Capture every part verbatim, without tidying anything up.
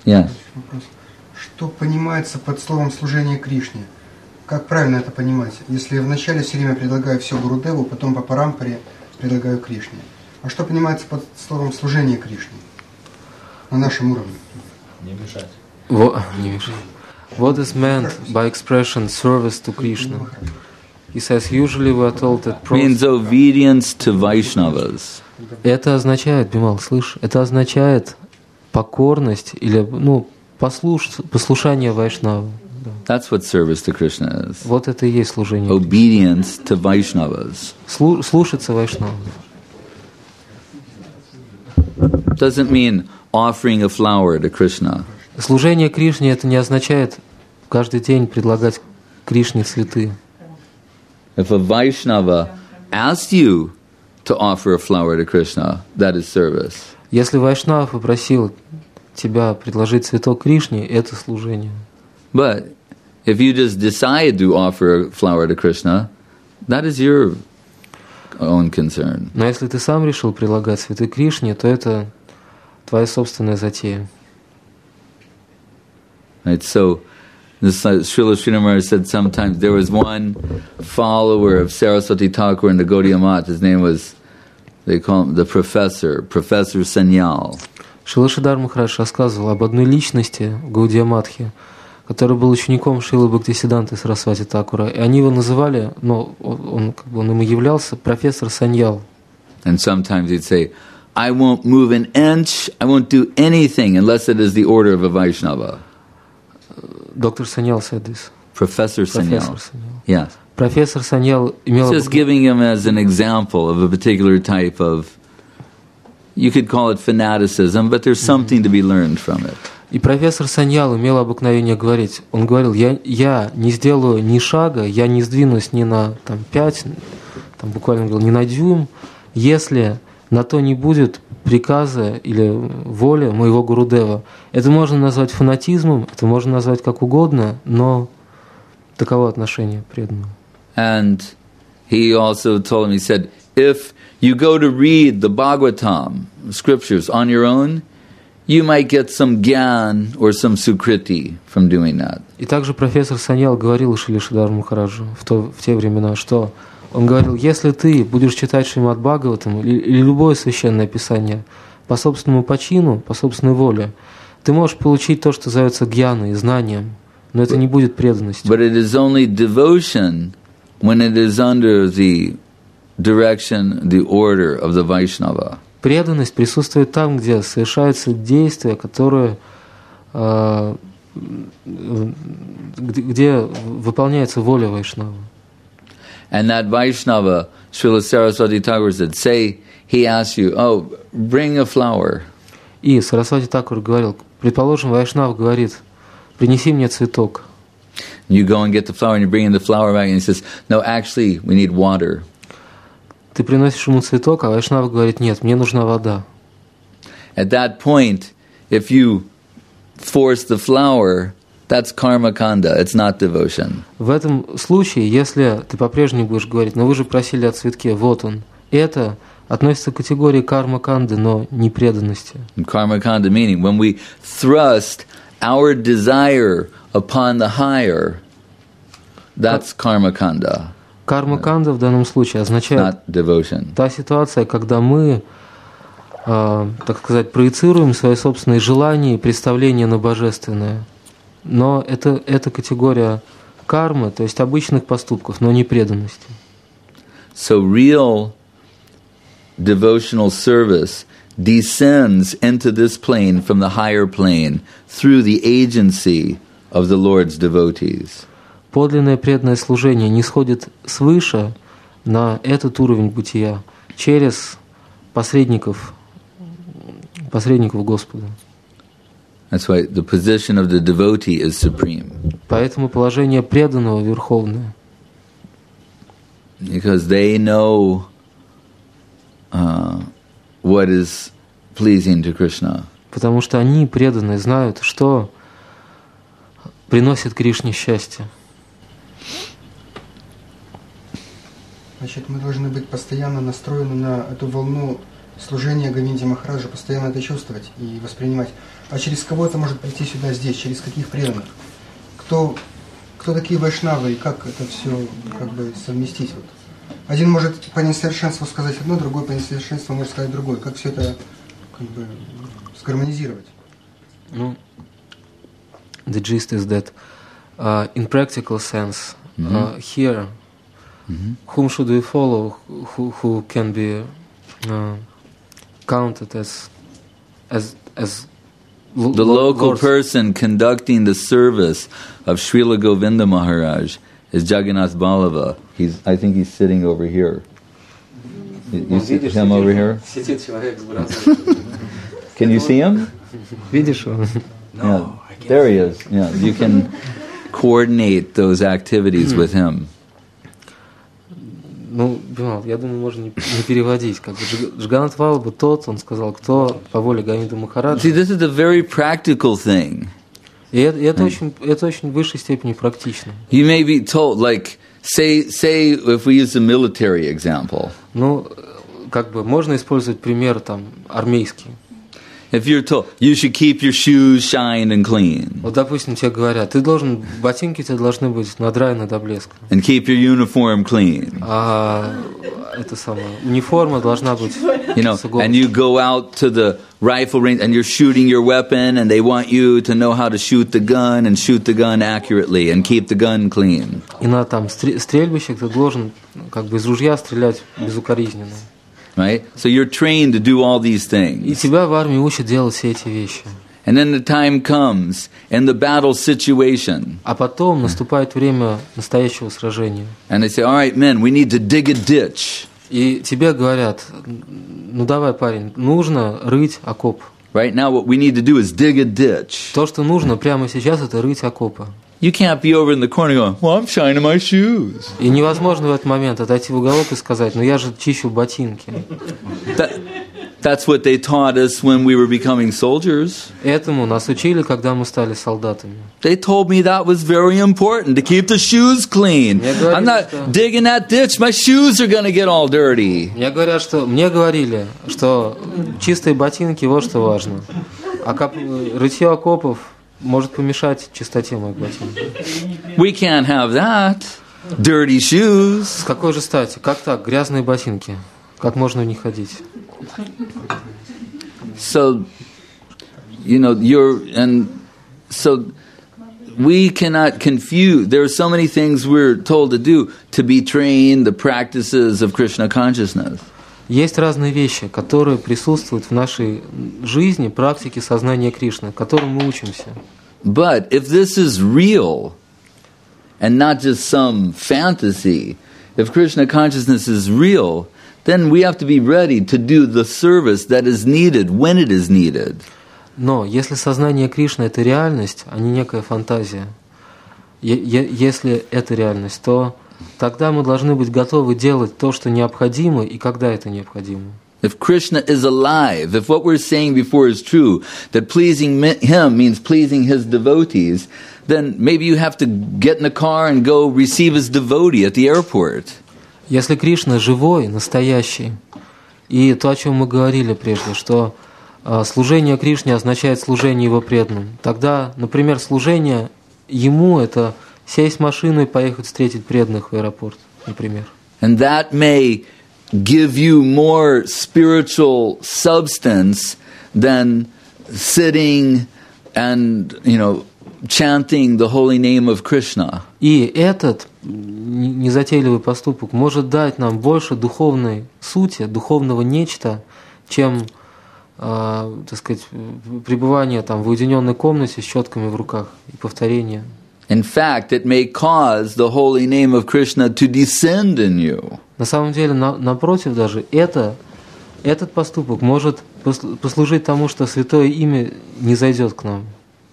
Yes. Что понимается под словом служение Кришне? Как правильно это понимать? Если я вначале все время предлагаю все Гурудеву, потом по парампаре предлагаю Кришне. А что понимается под словом служение Кришне? На нашем уровне. Не мешать. What, what is meant by expression service to Krishna? He says, usually we are told that means obedience to Vaishnavas. Это означает, Бимал, слышь, это означает покорность или, ну, послуш, послушание Вайшнаву. That's what service to Krishna is. Вот это и есть служение. Obedience to Vaishnavas. Слу, слушаться Вайшнаву. Doesn't mean offering a flower to Krishna. Служение Кришне это не означает каждый день предлагать Кришне цветы. If a Vaishnava asks you to offer a flower to Krishna, that is service. Если Вайшнава попросил тебя предложить цветок Кришне, это служение. But if you just decide to offer a flower to Krishna, that is your own concern. Но если ты сам решил предлагать цветы Кришне, то это твоя собственная затея. Right, so this uh, Srila Srinivas said sometimes there was one follower of Saraswati Thakur in the Gaudiya Math. His name was, they call him the professor, Professor Sanyal. Шрила Шридар Махарадж рассказывал об одной личности в Гаудия Матхе, который был учеником Шрилы Бхактисиданты Сарасвати Такура, и они его называли, но он, как бы, он им являлся профессор Саньял. And sometimes he'd say, I won't move an inch, I won't do anything unless it is the order of a Vaishnava. Доктор Саньял said this. Professor Sanyal. Yes. Профессор Саньял имел... Just giving him as an example of a particular type of, you could call it fanaticism, but there's something to be learned from it. И профессор Саньял имел обыкновение говорить. Он говорил, я, я не сделаю ни шага, я не сдвинусь ни на там, пять, там, буквально говорил, ни на дюйм, если на то не будет приказа или воли моего Гурудева. Это можно назвать фанатизмом, это можно назвать как угодно, но таково отношение преданного. And he also told him, he said, if you go to read the Bhagavatam, scriptures, on your own, you might get some gyan or some sukriti from doing that. И также профессор Саньял говорил Шриле Шридар Махараджу в, то, в те времена, что он говорил, если ты будешь читать Шримад Бхагаватам или, или любое священное писание по собственному почину, по собственной воле, ты можешь получить то, что зовется гьяной, знанием, но это не будет преданностью. But it is only devotion when it is under the direction, the order of the Vaishnava. Преданность присутствует там, где совершаются действия, которые, э, где, где выполняется воля Вайшнава. And that Vaishnava, Srila Saraswati Thakur said, say he asks you, oh, bring a flower. И Сарасвати Такур говорил, предположим, Вайшнав говорит, принеси мне цветок. You go and get the flower and you bring in the flower back and he says, no, actually, we need water. Ты приносишь ему цветок, а Вайшнав говорит, нет, мне нужна вода. At that point, if you force the flower, that's karma kanda, it's not devotion. В этом случае, если ты по-прежнему будешь говорить, но вы же просили о цветке, вот он, это относится к категории карма-канды, но не преданности. Karma-kanda meaning when we thrust our desire upon the higher, that's karma-kanda. Карма-канда в данном случае означает та ситуация, когда мы, э, так сказать, проецируем свои собственные желания и представления на божественное. Но это, это категория кармы, то есть обычных поступков, но не преданности. So real devotional service descends into this plane from the higher plane through the agency of the Lord's devotees. Подлинное преданное служение не сходит свыше на этот уровень бытия через посредников, посредников Господа. That's why the position of the devotee is supreme. Поэтому положение преданного верховное. Because they know uh, what is pleasing to Krishna. Потому что они, преданные, знают, что приносит Кришне счастье. Значит, мы должны быть постоянно настроены на эту волну служения Говинде Махараджа, постоянно это чувствовать и воспринимать. А через кого это может прийти сюда, здесь, через каких преданных? Кто, кто такие вайшнавы и как это все как бы совместить? Вот. Один может по несовершенству сказать одно, другой по несовершенству может сказать другое. Как все это как бы сгармонизировать? Ну, the gist is that uh, in practical sense, mm-hmm. uh, here, mm-hmm. whom should we follow who, who can be uh, counted as as as l- the l- local lords. person conducting the service of Srila Govinda Maharaj is Jagannath Ballava. He's, I think he's sitting over here. You, you see him over here? Can you see him? Видишь его? Yeah, there he is. Yeah, you can coordinate those activities with him. Ну, Бимал, я думаю, можно не, не переводить. Как бы Джаганнат Валлабха тот, он сказал, кто по воле Говинда Махараджа. See, this is a very practical thing. И это, это, очень, это очень в высшей степени практично. You may be told, like, say, say, if we use a military example. Ну, как бы можно использовать пример там армейский. If you're told you should keep your shoes shined and clean, Вот, допустим, тебе говорят, ты должен, ботинки тебе должны быть надраены до блеска. and keep your uniform clean, А это самое, униформа должна быть you know, сугубо. and you go out to the rifle range and you're shooting your weapon, and they want you to know how to shoot the gun and shoot the gun accurately and keep the gun clean. И на там стр- стрельбищах ты должен как бы из ружья стрелять безукоризненно. Right? So you're trained to do all these И things. тебя в армии учат делать все эти вещи. And then the time comes in the battle situation, А потом наступает время настоящего сражения. and they say, all right, men, we need to dig a ditch. И тебе говорят, ну давай, парень, нужно рыть окоп. Right now what we need to do is dig a ditch. То, что нужно прямо сейчас, это рыть окопы. You can't be over in the corner going, well, I'm shining my shoes. И невозможно в этот момент отойти в уголок и сказать, ну я же чищу ботинки. That, that's what they taught us when we were becoming soldiers. Этому нас учили, когда мы стали солдатами. They told me that was very important, to keep the shoes clean. Мне говорили, I'm not что- digging that ditch. My shoes are going to get all dirty. Мне говорят, что мне говорили, что чистые ботинки вот что важно. А коп... рытье окопов может помешать чистоте моих ботинок. We can't have that. Dirty shoes. С какой же стати? Как так? Грязные ботинки. Как можно в них ходить? So, you know, you're, and so we cannot confuse. There are so many things we're told to do to be trained, the practices of Krishna consciousness. Есть разные вещи, которые присутствуют в нашей жизни, практике сознания Кришны, которым мы учимся. But if this is real and not just some fantasy, if Krishna consciousness is real, then we have to be ready to do the service that is needed when it is needed. Но если сознание Кришны – это реальность, а не некая фантазия, е- е- если это реальность, то тогда мы должны быть готовы делать то, что необходимо, и когда это необходимо. If Krishna is alive, if what we're saying before is true, that pleasing me- him means pleasing his devotees, then maybe you have to get in the car and go receive his devotee at the airport. Если Кришна живой, настоящий, и то, о чем мы говорили прежде, что э, служение Кришне означает служение Его преданным, тогда, например, служение Ему – это сесть в машину и поехать встретить преданных в аэропорт, например. And that may give you more spiritual substance than sitting and, you know, chanting the holy name of Krishna. И этот незатейливый поступок может дать нам больше духовной сути, духовного нечто, чем, э, так сказать, пребывание там в уединенной комнате с четками в руках и повторение. In fact, it may cause the holy name of Krishna to descend in you. На самом деле, на, напротив даже, это, этот поступок может послужить тому, что святое имя не зайдет к нам.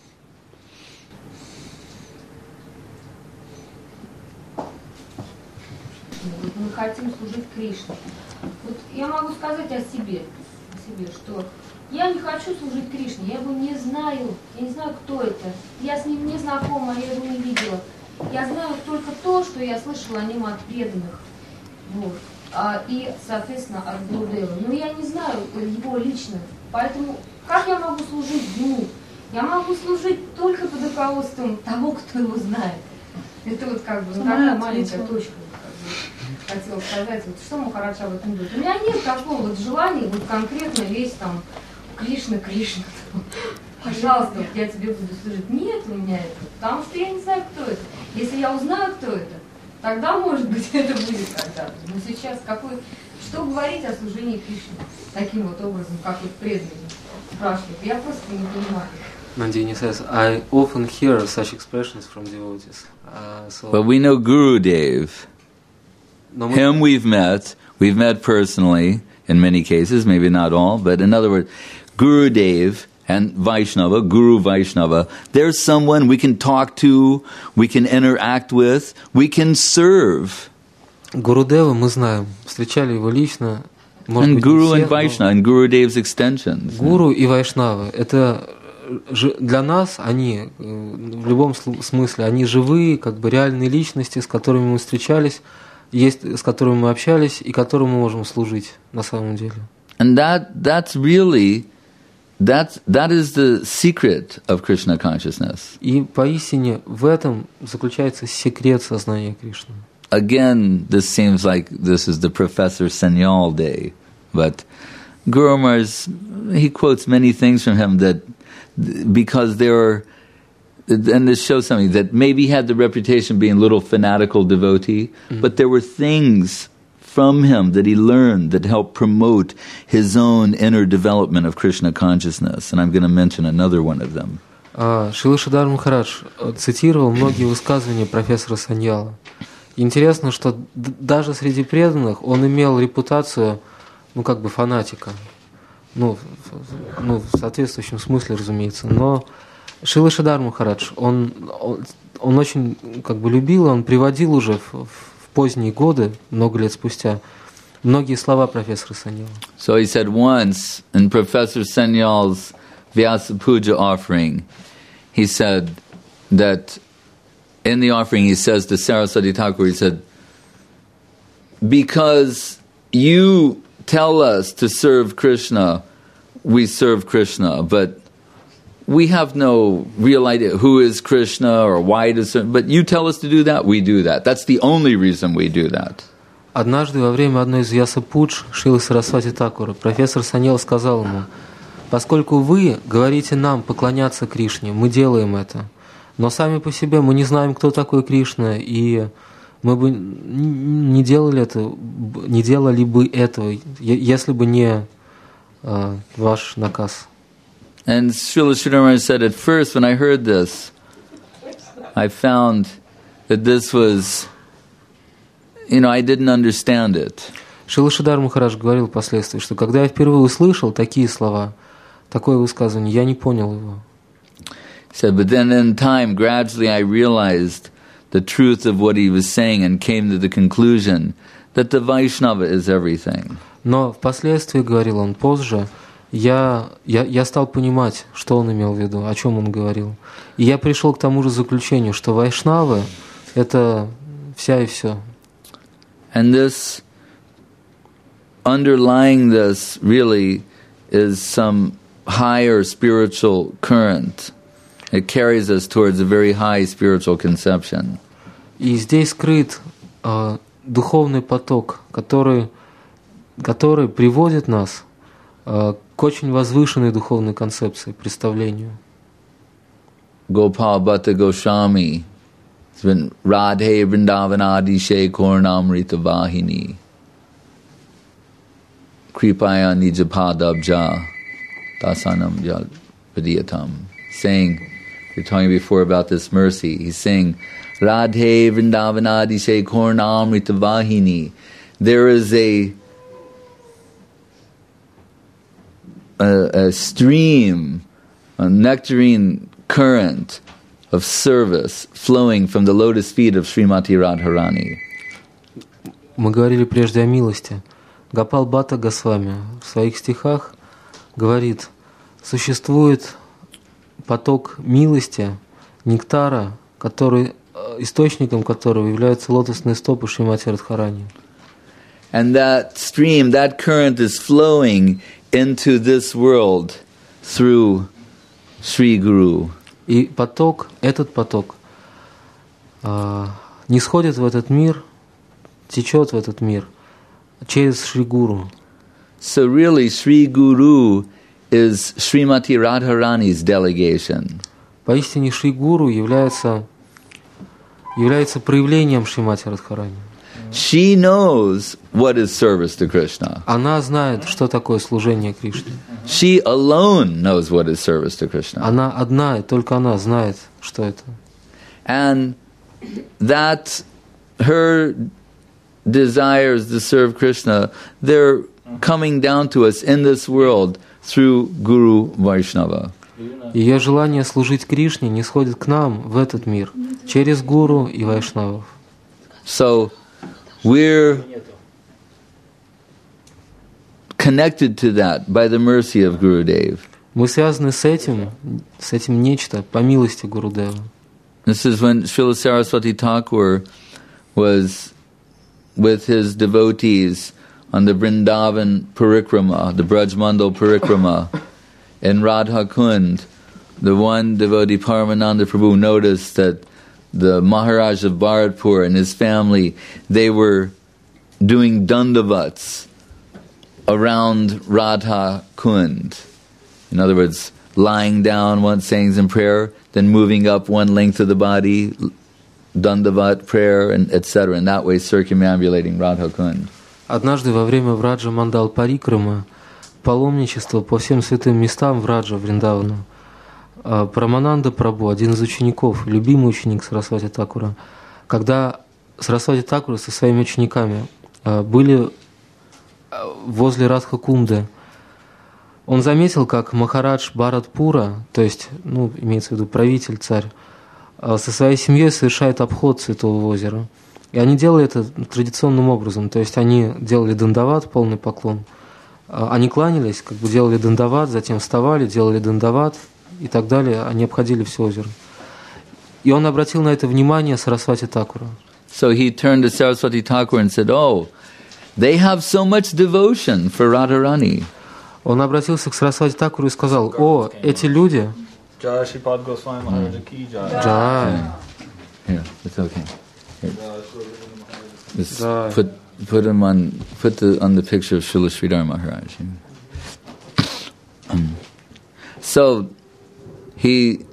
Мы хотим служить Кришне. Вот я могу сказать о себе, о себе, что я не хочу служить Кришне, я его не знаю, я не знаю, кто это, я с ним не знакома, я его не видела. Я знаю только то, что я слышала о нем от преданных, вот, а, и, соответственно, от Гурудевы. Но я не знаю его лично, поэтому как я могу служить ему? Я могу служить только под руководством того, кто его знает. Это вот как бы ну, такая маленькая точка. Как бы, хотела сказать, вот что Махарадж об этом думает. У меня нет такого вот желания вот конкретно весь там Кришна, Кришна. Пожалуйста, вот я тебе буду служить. Нет у меня этого, потому что я не знаю, кто это. Если я узнаю, кто это, тогда, может быть, это будет когда-то. Но сейчас какой... Что говорить о служении Кришне таким вот образом, как вот преданные спрашивают? Я просто не понимаю. Nandini says, I often hear such expressions from devotees. Uh, so But we know Gurudev. Но мы- Him we've met. We've met personally in many cases, maybe not all, but in other words, Gurudev and Vaishnava, Guru Vaishnava, there's someone we can talk to, we can interact with, we can serve. Гурудева мы знаем, встречали его лично. Может And быть, не Guru все, and но Vaishnava, and Gurudev's extensions. Гуру и Вайшнавы, это ж- для нас они, э, в любом сл- смысле, они живые, как бы реальные личности, с которыми мы встречались, есть, с которыми мы общались и которым мы можем служить на самом деле. And that that's really that that is the secret of Krishna consciousness. И поистине в этом заключается секрет сознания Кришны. Again, this seems like this is the Professor Sanyal day, but Guru Maharaj, he quotes many things from him that because there are, and this shows something that maybe he had the reputation of being a little fanatical devotee, mm-hmm. but there were things from him that he learned that helped promote his own inner development of Krishna consciousness, and I'm going to mention another one of them. Шрила Шридар Махарадж цитировал многие высказывания профессора Саньяла. Интересно, что даже среди преданных он имел репутацию, ну, как бы фанатика. Ну, ну в соответствующем смысле, разумеется. Но Шрила Шридар Махарадж, он, он, он очень, как бы, любил, он приводил уже в, в поздние годы, много лет спустя, многие слова профессора Саньяла. So he said once in Professor Sanyal's Vyasa Puja offering, he said that in the offering, he says to Saraswati Thakur, he said, because you tell us to serve Krishna, we serve Krishna, but we have no real idea who is Krishna or why to serve, but you tell us to do that, we do that. That's the only reason we do that. Однажды во время одной из Вьяса-пудж Шрилы Сарасвати Такура профессор Саньял сказал ему, поскольку вы говорите нам поклоняться Кришне, мы делаем это. Но сами по себе мы не знаем, кто такой Кришна, и мы бы не делали это, не делали бы этого, если бы не uh, ваш наказ. And Srila Sridhar said, at first when I heard this, I found that this was, you know, I didn't understand it. Шрила Шридар Махарадж говорил впоследствии, что когда я впервые услышал такие слова, такое высказывание, я не понял его. He said, but then in time, gradually I realized the truth of what he was saying and came to the conclusion that the Vaishnava is everything. Но впоследствии, говорил он позже, я, я, я стал понимать, что он имел в виду, о чем он говорил. И я пришел к тому же заключению, что Вайшнавы – это вся и все. And this, underlying this really is some higher spiritual current. It carries us towards a very high spiritual conception. И здесь скрыт э, духовный поток, который, который приводит нас э, к очень возвышенной духовной концепции, представлению. Gopal Bhatta Goswami, it's been Radhe Vrindavanadi Shekornamrita Vahini Kripaya Nijapadabja Dasanam Vidyatam, saying, you're talking before about this mercy. He's saying, Radhe Vrindavanadi Shekornamrita Vahini. There is a, a, a stream, a nectarine current of service flowing from the lotus feet of Srimati Radharani. Мы говорили прежде о милости. Гопал Бхатта Госвами в своих стихах говорит, существует поток милости, нектара, который, источником которого являются лотосные стопы Шримати Радхарани. And that stream, that current is flowing into this world through Sri Guru. И поток, этот поток, а, не сходит в этот мир, течет в этот мир через Шри Гуру. So really, Sri Guru is Srimati Radharani's delegation. Поистине Шри Гуру является, является проявлением Шримати Радхарани. She knows what is service to Krishna. Она знает, что такое служение Кришне. She alone knows what is service to Krishna. Она одна, и только она знает, что это. And that her desires to serve Krishna, they're coming down to us in this world through Guru Vaishnava. Ее желание служить Кришне не сходит к нам в этот мир через Гуру и Вайшнавов. So we're connected to that by the mercy of Gurudev. Мы связаны с этим, с этим нечто по милости Гурудева. This is when Srila Saraswati Thakur was with his devotees on the Vrindavan Parikrama, the Braj Mandal Parikrama, in Radha Kund. The one devotee, Paramananda Prabhu, noticed that the Maharaj of Bharatpur and his family, they were doing dandavats around Radha Kund. In other words, lying down once saying some prayer, then moving up one length of the body, dandavat prayer, and et cetera. In that way, circumambulating Radha Kund. Однажды во время Враджа Мандал Парикрама, паломничество по всем святым местам Враджа Вриндавана, Прамананда Прабhu, один из учеников, любимый ученик Сарасвати Такура, когда Сарасвати Такура со своими учениками были возле Радха Кунды, он заметил, как Махарадж Бхаратпура, то есть, ну, имеется в виду правитель, царь, со своей семьей совершает обход Святого озера. И они делали это традиционным образом, то есть они делали дандават, полный поклон, они кланялись, как бы делали дандават, затем вставали, делали дандават и так далее, они обходили все озеро. И он обратил на это внимание Сарасвати Такура. So he turned to Saraswati Thakur and said, "Oh, they have so much devotion for Radharani." Он обратился к Сарасвати Такуру и сказал: «О, эти люди...» Jai Shripad Goswami Maharaj ki jai. Джай. Here, it's okay. Here. Just put put him on put the on the picture of Srila Sridhar Maharaj. Um, so he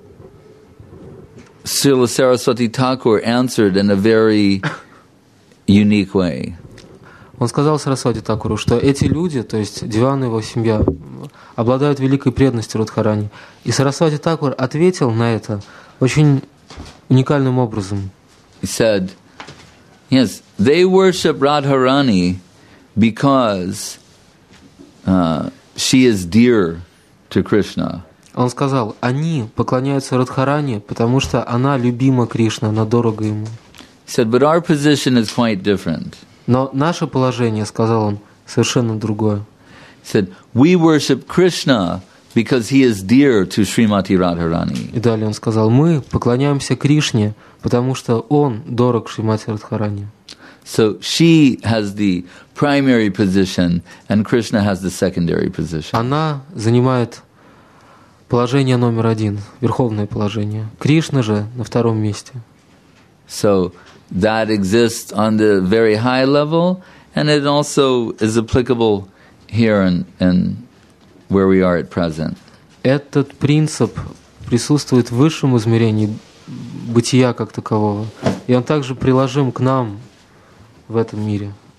Srila Saraswati Thakur answered in a very unique way. Он сказал Сарасвати Такуру, что эти люди, то есть Диван и его семья, обладают великой преданностью Радхарани. И Сарасвати Такур ответил на это очень уникальным образом. He said, yes, they worship Radharani because uh, she is dear to Krishna. Он сказал, они поклоняются Радхарани, потому что она любима Кришна, она дорога ему. He said, but our position is quite different. Но наше положение, сказал он, совершенно другое. He said, we worship Krishna because he is dear to Srimati Radharani. И далее он сказал, мы поклоняемся Кришне, потому что он дорог Шримати Радхарани. So she has the primary position and Krishna has the secondary position. Она занимает положение номер один, верховное положение. Кришна же на втором месте. So that exists on the very high level, and it also is applicable here and in, in where we are at present. Этот принцип присутствует в высшем измерении бытия как такового, и он также приложим к нам в этом мире.